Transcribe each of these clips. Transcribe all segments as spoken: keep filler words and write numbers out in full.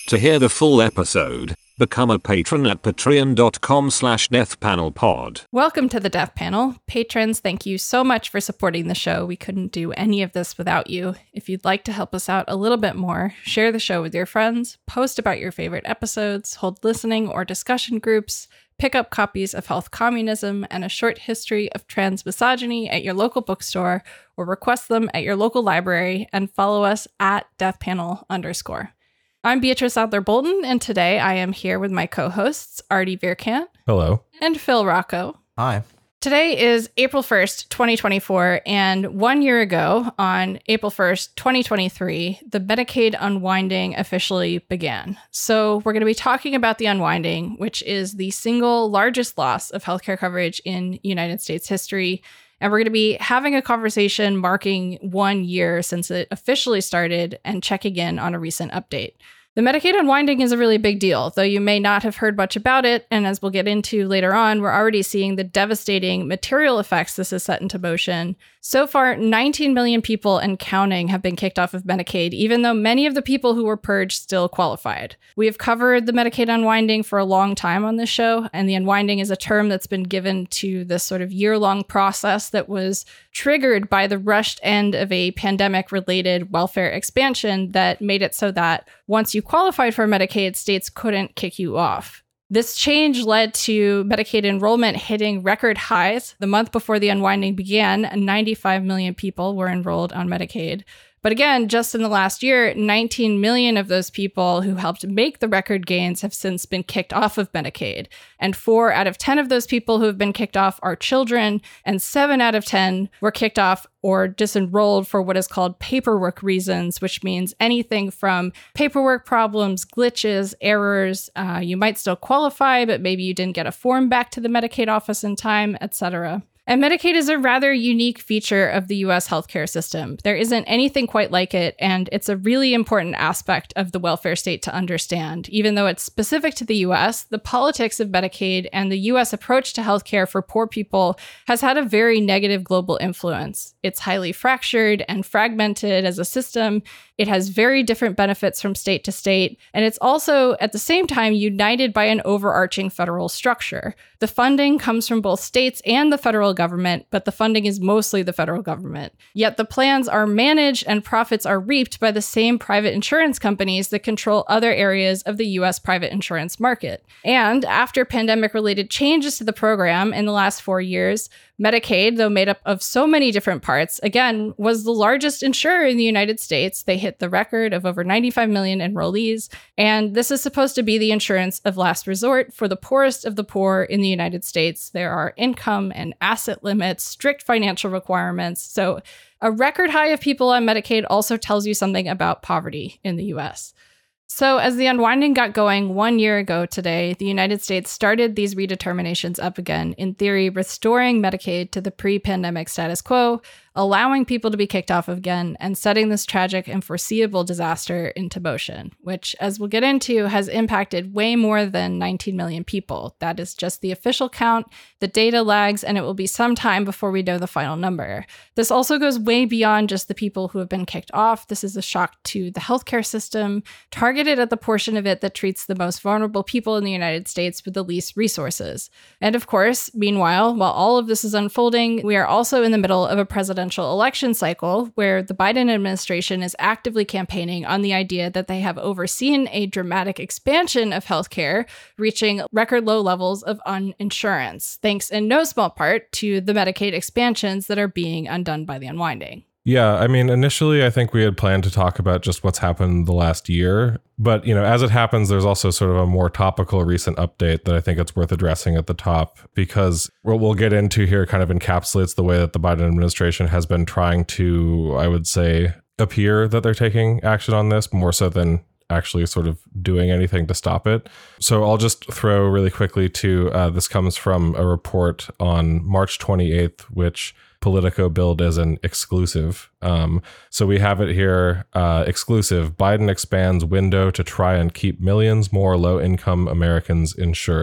To hear the full episode, become a patron at patreon.com slash deathpanelpod. Welcome to the Death Panel. Patrons, thank you so much for supporting the show. We couldn't do any of this without you. If you'd like to help us out a little bit more, share the show with your friends, post about your favorite episodes, hold listening or discussion groups, pick up copies of Health Communism and A Short History of Trans Misogyny at your local bookstore, or request them at your local library, and follow us at deathpanel underscore. I'm Beatrice Adler-Bolton, and today I am here with my co-hosts, Artie Vierkant. Hello. And Phil Rocco. Hi. Today is April first, twenty twenty-four, and one year ago, on April first, twenty twenty-three, the Medicaid unwinding officially began. So we're going to be talking about the unwinding, which is the single largest loss of healthcare coverage in United States history. And we're going to be having a conversation marking one year since it officially started and checking in on a recent update. The Medicaid unwinding is a really big deal, though you may not have heard much about it, and as we'll get into later on, we're already seeing the devastating material effects this has set into motion. So far, nineteen million people and counting have been kicked off of Medicaid, even though many of the people who were purged still qualified. We have covered the Medicaid unwinding for a long time on this show, and the unwinding is a term that's been given to this sort of year-long process that was triggered by the rushed end of a pandemic-related welfare expansion that made it so that once you qualified for Medicaid, states couldn't kick you off. This change led to Medicaid enrollment hitting record highs. The month before the unwinding began, ninety-five million people were enrolled on Medicaid. But again, just in the last year, nineteen million of those people who helped make the record gains have since been kicked off of Medicaid. And four out of ten of those people who have been kicked off are children, and seven out of ten were kicked off or disenrolled for what is called paperwork reasons, which means anything from paperwork problems, glitches, errors. Uh, you might still qualify, but maybe you didn't get a form back to the Medicaid office in time, et cetera. And Medicaid is a rather unique feature of the U S healthcare system. There isn't anything quite like it, and it's a really important aspect of the welfare state to understand. Even though it's specific to the U S, the politics of Medicaid and the U S approach to healthcare for poor people has had a very negative global influence. It's highly fractured and fragmented as a system. It has very different benefits from state to state, and it's also, at the same time, united by an overarching federal structure. The funding comes from both states and the federal government, but the funding is mostly the federal government. Yet the plans are managed and profits are reaped by the same private insurance companies that control other areas of the U S private insurance market. And after pandemic-related changes to the program in the last four years, Medicaid, though made up of so many different parts, again, was the largest insurer in the United States. They hit the record of over ninety-five million enrollees, and this is supposed to be the insurance of last resort for the poorest of the poor in the United States. There are income and asset limits, strict financial requirements, so a record high of people on Medicaid also tells you something about poverty in the U S. So as the unwinding got going one year ago today, the United States started these redeterminations up again, in theory restoring Medicaid to the pre-pandemic status quo, allowing people to be kicked off again, and setting this tragic and foreseeable disaster into motion, which, as we'll get into, has impacted way more than nineteen million people. That is just the official count. The data lags, and it will be some time before we know the final number. This also goes way beyond just the people who have been kicked off. This is a shock to the healthcare system, targeted at the portion of it that treats the most vulnerable people in the United States with the least resources. And of course, meanwhile, while all of this is unfolding, we are also in the middle of a presidential election cycle where the Biden administration is actively campaigning on the idea that they have overseen a dramatic expansion of healthcare, reaching record low levels of uninsurance, thanks in no small part to the Medicaid expansions that are being undone by the unwinding. Yeah, I mean, initially, I think we had planned to talk about just what's happened the last year. But, you know, as it happens, there's also sort of a more topical recent update that I think it's worth addressing at the top, because what we'll get into here kind of encapsulates the way that the Biden administration has been trying to, I would say, appear that they're taking action on this more so than actually sort of doing anything to stop it. So I'll just throw really quickly to, uh, this comes from a report on March twenty-eighth, which Politico billed as an exclusive. Um, so we have it here, uh, exclusive. Biden expands window to try and keep millions more low-income Americans insured.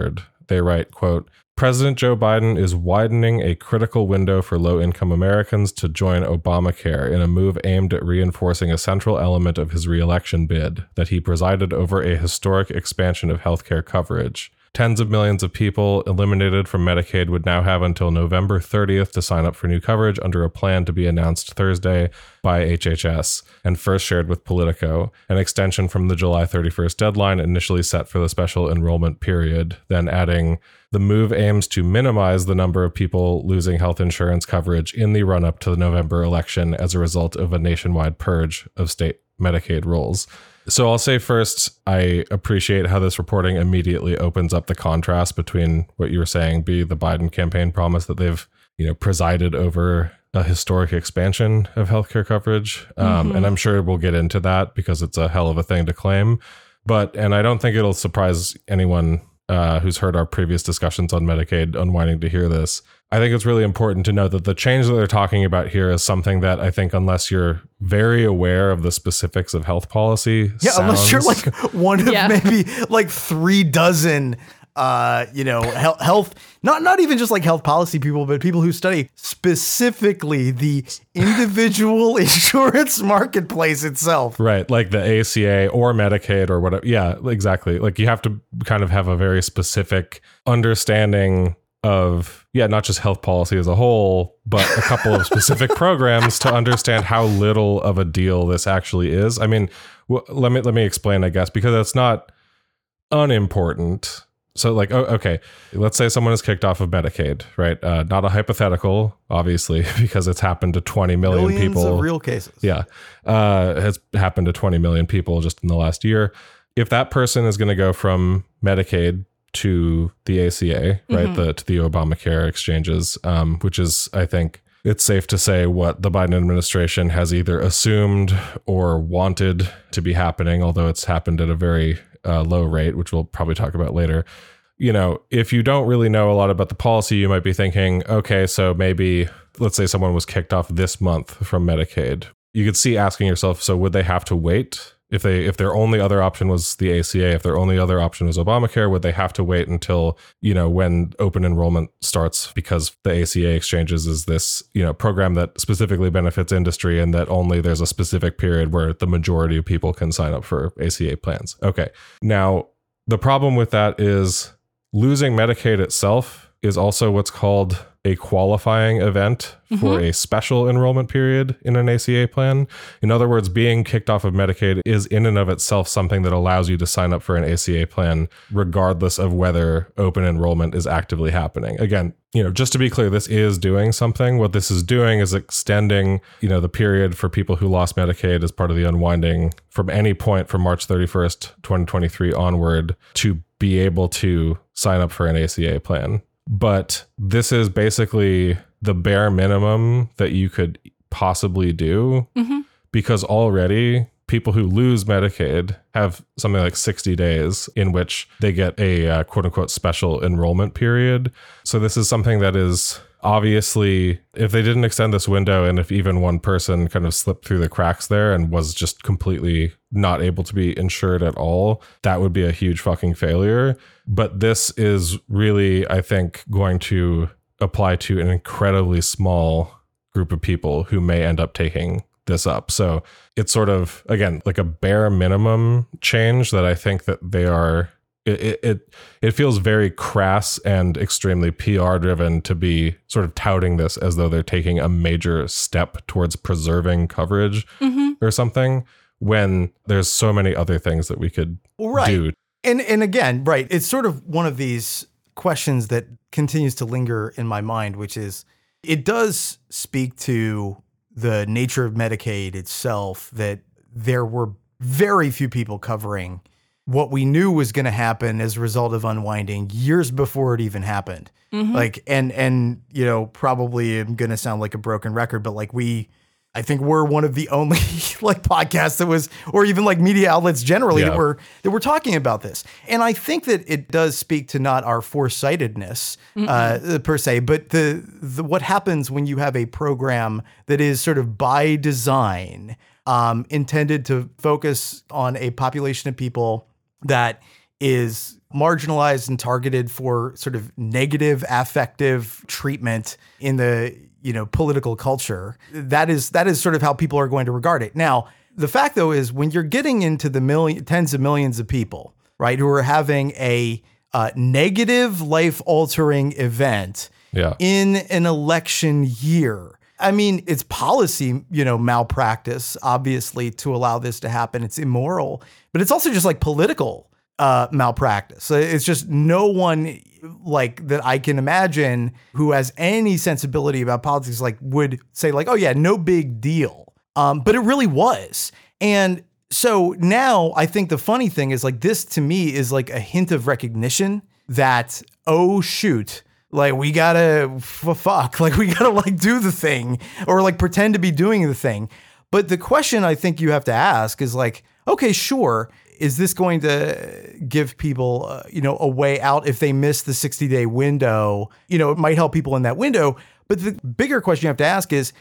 they write, quote, President Joe Biden is widening a critical window for low-income Americans to join Obamacare in a move aimed at reinforcing a central element of his re-election bid, that he presided over a historic expansion of healthcare coverage. Tens of millions of people eliminated from Medicaid would now have until November thirtieth to sign up for new coverage under a plan to be announced Thursday by H H S and first shared with Politico, an extension from the July thirty-first deadline initially set for the special enrollment period, then adding, the move aims to minimize the number of people losing health insurance coverage in the run-up to the November election as a result of a nationwide purge of state Medicaid rules. So I'll say first, I appreciate how this reporting immediately opens up the contrast between what you were saying, be the Biden campaign promise that they've, you know, presided over a historic expansion of healthcare coverage. Um, mm-hmm. And I'm sure we'll get into that because it's a hell of a thing to claim. But, and I don't think it'll surprise anyone uh, who's heard our previous discussions on Medicaid unwinding to hear this. I think it's really important to note that the change that they're talking about here is something that I think, unless you're very aware of the specifics of health policy, yeah, sounds, unless you're like one of yeah. maybe like three dozen, uh, you know, health, health, not not even just like health policy people, but people who study specifically the individual insurance marketplace itself. Right, like the A C A or Medicaid or whatever. Yeah, exactly. Like you have to kind of have a very specific understanding of, yeah, not just health policy as a whole, but a couple of specific programs to understand how little of a deal this actually is. I mean, w- let me let me explain, I guess, because it's not unimportant. So like, oh, okay, let's say someone is kicked off of Medicaid, right? Uh, not a hypothetical, obviously, because it's happened to twenty million Millions people. Of real cases. Yeah, uh, it's happened to twenty million people just in the last year. If that person is going to go from Medicaid to the A C A, right, mm-hmm. the to the Obamacare exchanges, um, which is, I think, it's safe to say what the Biden administration has either assumed or wanted to be happening, although it's happened at a very uh, low rate, which we'll probably talk about later. You know, if you don't really know a lot about the policy, you might be thinking, okay, so maybe, let's say someone was kicked off this month from Medicaid. You could see asking yourself, so would they have to wait? If they, if their only other option was the A C A, if their only other option was Obamacare, would they have to wait until, you know, when open enrollment starts? Because the A C A exchanges is this, you know, program that specifically benefits industry, and that only there's a specific period where the majority of people can sign up for A C A plans. Okay. Now, the problem with that is losing Medicaid itself is also what's called a qualifying event for mm-hmm. a special enrollment period in an A C A plan. In other words, being kicked off of Medicaid is in and of itself something that allows you to sign up for an A C A plan, regardless of whether open enrollment is actively happening. Again, you know, just to be clear, this is doing something. What this is doing is extending, you know, the period for people who lost Medicaid as part of the unwinding from any point from March thirty-first, twenty twenty-three onward to be able to sign up for an A C A plan. But this is basically the bare minimum that you could possibly do, mm-hmm. because already people who lose Medicaid have something like sixty days in which they get a uh, quote unquote special enrollment period. So this is something that is obviously, if they didn't extend this window, and if even one person kind of slipped through the cracks there and was just completely not able to be insured at all, that would be a huge fucking failure. But this is really, I think, going to apply to an incredibly small group of people who may end up taking this up. So it's sort of, again, like a bare minimum change that I think that they are, it it it feels very crass and extremely P R driven to be sort of touting this as though they're taking a major step towards preserving coverage mm-hmm. or something, when there's so many other things that we could right. do. And and again, right, it's sort of one of these questions that continues to linger in my mind, which is, it does speak to the nature of Medicaid itself, that there were very few people covering what we knew was going to happen as a result of unwinding years before it even happened. Mm-hmm. Like, and, and, you know, probably I'm going to sound like a broken record, but like we, I think we're one of the only like podcasts that was, or even like media outlets generally yeah. that were, that were talking about this. And I think that it does speak to not our foresightedness uh, per se, but the, the, what happens when you have a program that is sort of by design um, intended to focus on a population of people that is marginalized and targeted for sort of negative affective treatment in the, you know, political culture. That is that is sort of how people are going to regard it. Now, the fact, though, is when you're getting into the million, tens of millions of people, right, who are having a uh, negative life-altering event yeah. in an election year, I mean, it's policy, you know, malpractice, obviously, to allow this to happen. It's immoral, but it's also just like political uh, malpractice. It's just no one like that I can imagine who has any sensibility about politics, like would say like, oh yeah, no big deal. Um, but it really was. And so now I think the funny thing is like, this to me is like a hint of recognition that, oh shoot, like we gotta f- fuck, like we gotta like do the thing or like pretend to be doing the thing. But the question I think you have to ask is like, okay, sure. Is this going to give people, uh, you know, a way out if they miss the sixty day window? You know, it might help people in that window. But the bigger question you have to ask is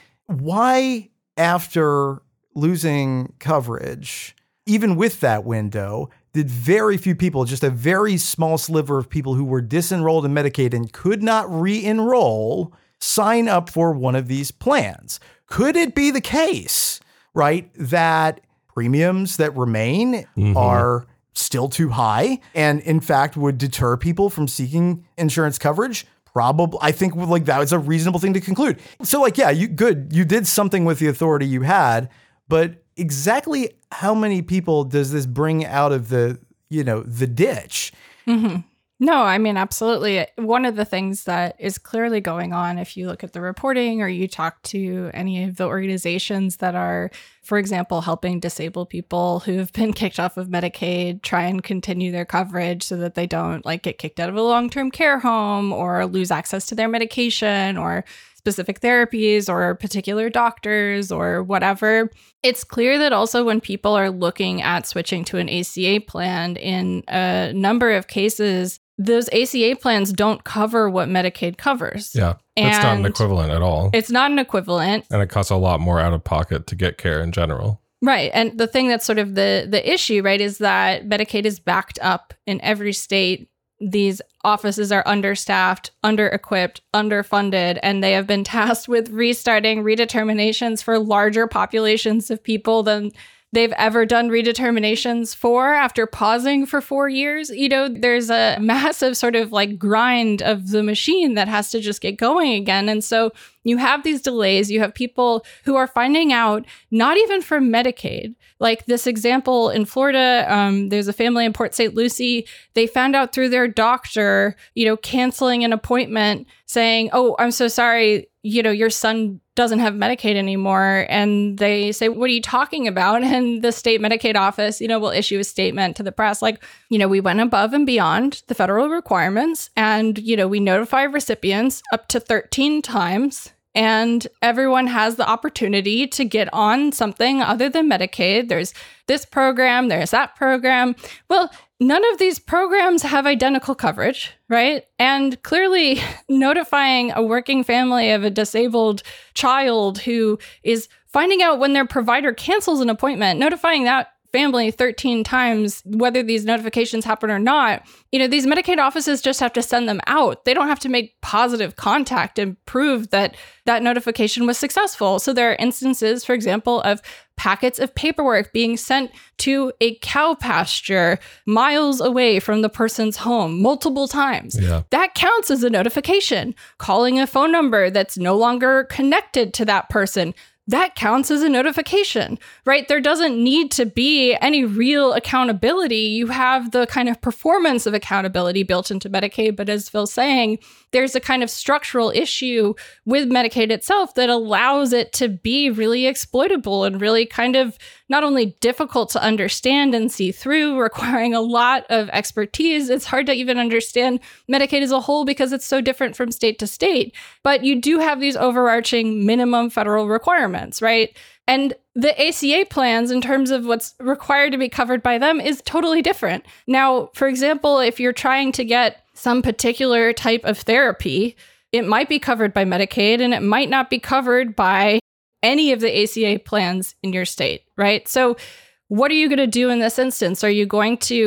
why, after losing coverage, even with that window, did very few people, just a very small sliver of people who were disenrolled in Medicaid and could not re-enroll, sign up for one of these plans? Could it be the case, right, that premiums that remain mm-hmm. are still too high and in fact would deter people from seeking insurance coverage? Probably. I think like that was a reasonable thing to conclude. So like, yeah, you good. You did something with the authority you had, but exactly how many people does this bring out of the, you know, the ditch? Mm-hmm. No, I mean, absolutely. One of the things that is clearly going on, if you look at the reporting or you talk to any of the organizations that are, for example, helping disabled people who have been kicked off of Medicaid try and continue their coverage so that they don't like get kicked out of a long-term care home or lose access to their medication or specific therapies or particular doctors or whatever. It's clear that also when people are looking at switching to an A C A plan, in a number of cases, those A C A plans don't cover what Medicaid covers. Yeah, and it's not an equivalent at all. It's not an equivalent. And it costs a lot more out of pocket to get care in general. Right. And the thing that's sort of the the issue, right, is that Medicaid is backed up in every state. These offices are understaffed, under-equipped, underfunded, and they have been tasked with restarting redeterminations for larger populations of people than they've ever done redeterminations for after pausing for four years. You know, there's a massive sort of like grind of the machine that has to just get going again. And so you have these delays. You have people who are finding out, not even from Medicaid. Like this example in Florida, um, there's a family in Port Saint Lucie. They found out through their doctor, you know, canceling an appointment saying, oh, I'm so sorry, you know, your son doesn't have Medicaid anymore. And they say, what are you talking about? And the state Medicaid office, you know, will issue a statement to the press like, you know, we went above and beyond the federal requirements and, you know, we notify recipients up to thirteen times. And everyone has the opportunity to get on something other than Medicaid. There's this program, there's that program. Well, none of these programs have identical coverage, right? And clearly notifying a working family of a disabled child who is finding out when their provider cancels an appointment, notifying that family thirteen times, whether these notifications happen or not, you know, these Medicaid offices just have to send them out. They don't have to make positive contact and prove that that notification was successful. So there are instances, for example, of packets of paperwork being sent to a cow pasture miles away from the person's home multiple times. Yeah. That counts as a notification. Calling a phone number that's no longer connected to that person, that counts as a notification, right? There doesn't need to be any real accountability. You have the kind of performance of accountability built into Medicaid. But as Phil's saying, there's a kind of structural issue with Medicaid itself that allows it to be really exploitable and really kind of not only difficult to understand and see through, requiring a lot of expertise. It's hard to even understand Medicaid as a whole because it's so different from state to state. But you do have these overarching minimum federal requirements, right? And the A C A plans, in terms of what's required to be covered by them, is totally different. Now, for example, if you're trying to get some particular type of therapy, it might be covered by Medicaid and it might not be covered by any of the A C A plans in your state, right? So what are you going to do in this instance? Are you going to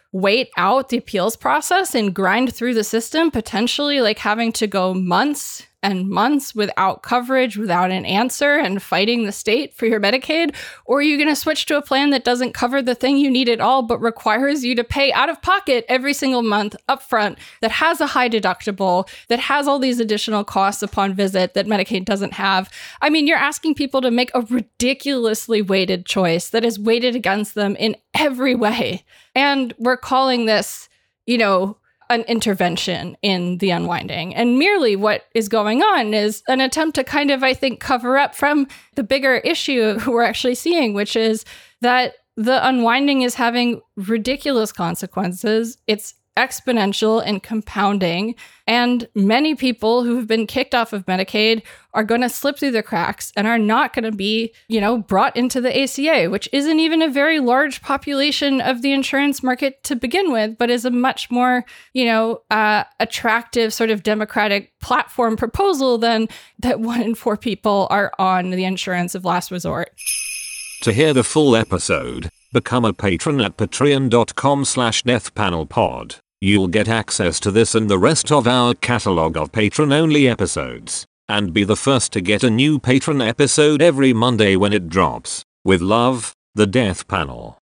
wait out the appeals process and grind through the system, potentially like having to go months and months without coverage, without an answer, and fighting the state for your Medicaid? Or are you going to switch to a plan that doesn't cover the thing you need at all, but requires you to pay out of pocket every single month upfront, that has a high deductible, that has all these additional costs upon visit that Medicaid doesn't have? I mean, you're asking people to make a ridiculously weighted choice that is weighted against them in every way. And we're calling this, you know, an intervention in the unwinding. And merely what is going on is an attempt to kind of, I think, cover up from the bigger issue we're actually seeing, which is that the unwinding is having ridiculous consequences. It's exponential and compounding. And many people who have been kicked off of Medicaid are going to slip through the cracks and are not going to be, you know, brought into the A C A, which isn't even a very large population of the insurance market to begin with, but is a much more, you know, uh, attractive sort of democratic platform proposal than that one in four people are on the insurance of last resort. To hear the full episode, become a patron at patreon.com slash deathpanelpod. You'll get access to this and the rest of our catalog of patron-only episodes, and be the first to get a new patron episode every Monday when it drops. With love, the Death Panel.